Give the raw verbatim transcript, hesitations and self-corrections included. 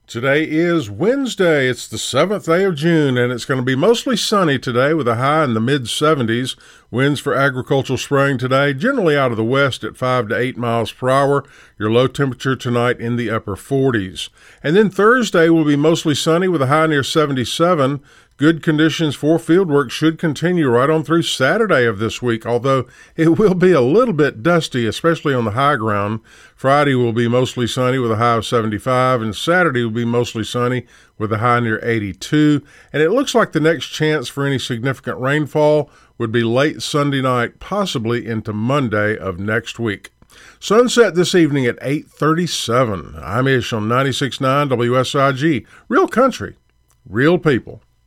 Today is Wednesday. It's the seventh day of June, and it's going to be mostly sunny today with a high in the mid seventies. Winds for agricultural spraying today, generally out of the west at five to eight miles per hour. Your low temperature tonight in the upper forties. And then Thursday will be mostly sunny with a high near seventy-seven. Good conditions for fieldwork should continue right on through Saturday of this week, although it will be a little bit dusty, especially on the high ground. Friday will be mostly sunny with a high of seventy-five, and Saturday will be mostly sunny with a high near eighty-two. And it looks like the next chance for any significant rainfall would be late Sunday night, possibly into Monday of next week. Sunset this evening at eight thirty-seven. I'm Ish on ninety-six point nine W S I G. Real country, real people.